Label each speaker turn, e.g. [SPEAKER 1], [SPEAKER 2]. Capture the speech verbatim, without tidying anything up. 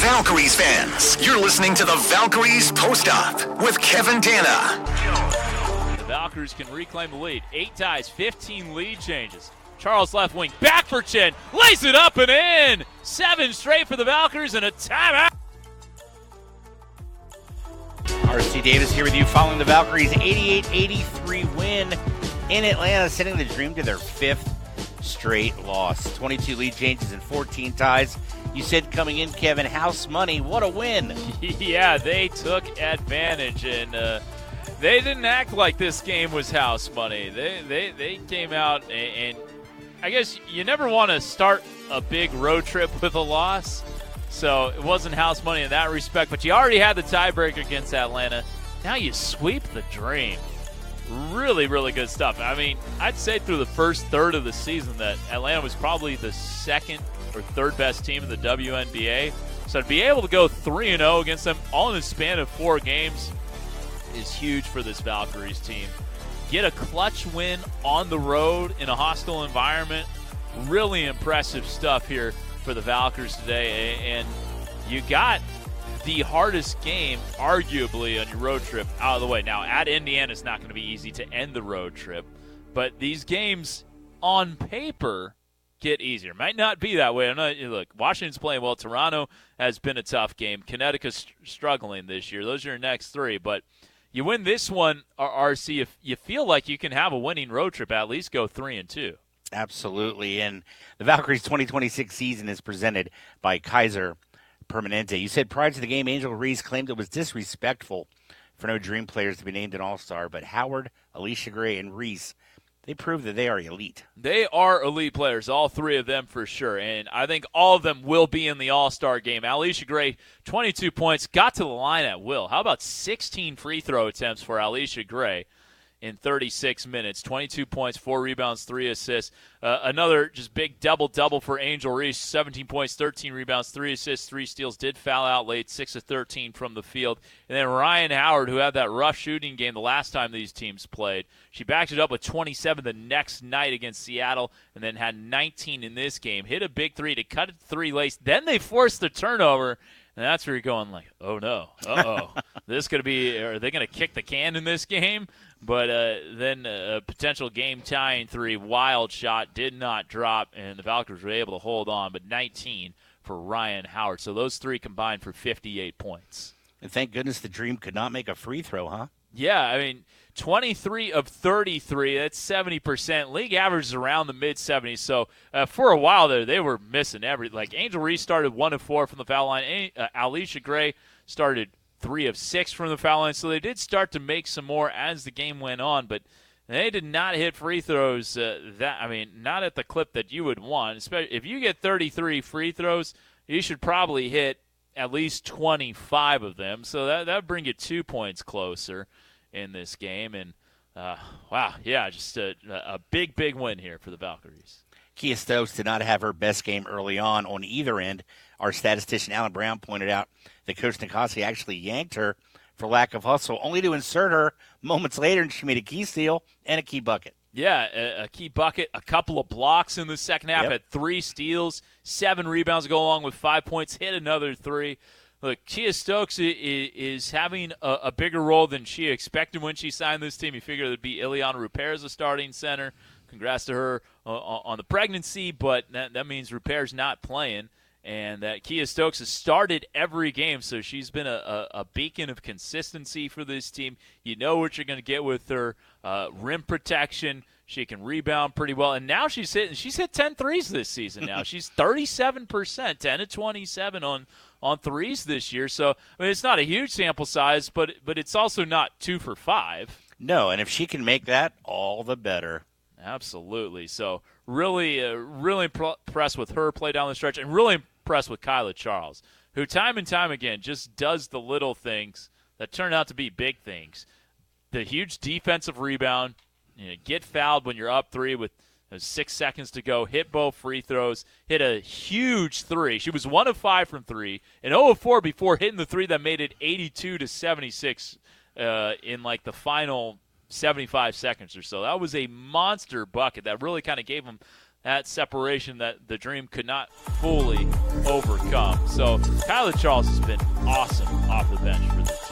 [SPEAKER 1] Valkyries fans, you're listening to the Valkyries Post-Up with Kevin Dana.
[SPEAKER 2] The Valkyries can reclaim the lead. Eight ties, fifteen lead changes. Charles left wing, back for Chen, lays it up and in. Seven straight for the Valkyries and a timeout.
[SPEAKER 3] R C Davis here with you following the Valkyries' eighty-eight eighty-three win in Atlanta, sending the Dream to their fifth straight loss. twenty-two lead changes and fourteen ties. You said coming in, Kevin, house money. What a win.
[SPEAKER 2] Yeah, they took advantage, and uh, they didn't act like this game was house money. They they, they came out, and, and I guess you never want to start a big road trip with a loss, so it wasn't house money in that respect, but you already had the tiebreaker against Atlanta. Now you sweep the Dream. Really, really good stuff. I mean, I'd say through the first third of the season that Atlanta was probably the second or third best team in the W N B A. So to be able to go three and oh against them all in the span of four games is huge for this Valkyries team. Get a clutch win on the road in a hostile environment. Really impressive stuff here for the Valkyries today. And you got the hardest game, arguably, on your road trip out of the way. Now, at Indiana, it's not going to be easy to end the road trip, but these games on paper get easier. Might not be that way. I'm not, look, Washington's playing well. Toronto has been a tough game. Connecticut's st- struggling this year. Those are your next three, but you win this one, R C, if you feel like you can have a winning road trip, at least go three and two.
[SPEAKER 3] Absolutely, and the Valkyries' twenty twenty-six season is presented by Kaiser Permanente. You said prior to the game, Angel Reese claimed it was disrespectful for no Dream players to be named an All-Star, but Howard, Alicia Gray, and Reese, they proved that they are elite.
[SPEAKER 2] They are elite players, all three of them for sure, and I think all of them will be in the All-Star game. Alicia Gray, twenty-two points, got to the line at will. How about sixteen free throw attempts for Alicia Gray in thirty-six minutes, twenty-two points, four rebounds, three assists. Uh, another just big double-double for Angel Reese, seventeen points, thirteen rebounds, three assists, three steals, did foul out late, six of thirteen from the field. And then Ryan Howard, who had that rough shooting game the last time these teams played, she backed it up with twenty-seven the next night against Seattle and then had nineteen in this game. Hit a big three to cut it three late. Then they forced the turnover. And that's where you're going like, oh, no, uh-oh. This going to be – are they going to kick the can in this game? But uh, then a potential game-tying three, wild shot, did not drop, and the Valkyries were able to hold on. But nineteen for Ryan Howard. So those three combined for fifty-eight points.
[SPEAKER 3] And thank goodness the Dream could not make a free throw, huh?
[SPEAKER 2] Yeah, I mean, twenty-three of thirty-three, that's seventy percent. League average is around the mid-seventies. So uh, for a while there, they were missing every. Like Angel Reese started one of four from the foul line. Uh, Alicia Gray started three of six from the foul line. So they did start to make some more as the game went on, but they did not hit free throws. Uh, that I mean, not at the clip that you would want. Especially if you get thirty-three free throws, you should probably hit at least twenty-five of them. So that that would bring you two points closer in this game. And, uh, wow, yeah, just a, a big, big win here for the Valkyries.
[SPEAKER 3] Kia Stokes did not have her best game early on on either end. Our statistician Alan Brown pointed out that Coach Nikasi actually yanked her for lack of hustle, only to insert her moments later, and she made a key steal and a key bucket.
[SPEAKER 2] Yeah, a, a key bucket, a couple of blocks in the second half,
[SPEAKER 3] Yep.
[SPEAKER 2] had three steals, seven rebounds to go along with five points, hit another three. Look, Kia Stokes is, is having a, a bigger role than she expected when she signed this team. You figured it would be Ileana Rupert as a starting center. Congrats to her uh, on the pregnancy, but that, that means Rupert's not playing. And that Kia Stokes has started every game, so she's been a, a, a beacon of consistency for this team. You know what you're going to get with her. Uh, rim protection. She can rebound pretty well. And now she's hitting, she's hit ten threes this season now. She's thirty-seven percent, ten to twenty-seven on, on threes this year. So, I mean, it's not a huge sample size, but but it's also not two for five.
[SPEAKER 3] No, and if she can make that, all the better.
[SPEAKER 2] Absolutely. So, really, uh, really impressed with her play down the stretch, and really impressed with Kyla Charles, who time and time again just does the little things that turn out to be big things. The huge defensive rebound, you know, get fouled when you're up three with six seconds to go, hit both free throws, hit a huge three. She was one of five from three, and zero of four before hitting the three that made it eighty-two to seventy-six uh, in like the final seventy-five seconds or so. That was a monster bucket that really kind of gave them that separation that the Dream could not fully overcome. So Tyler Charles has been awesome off the bench for the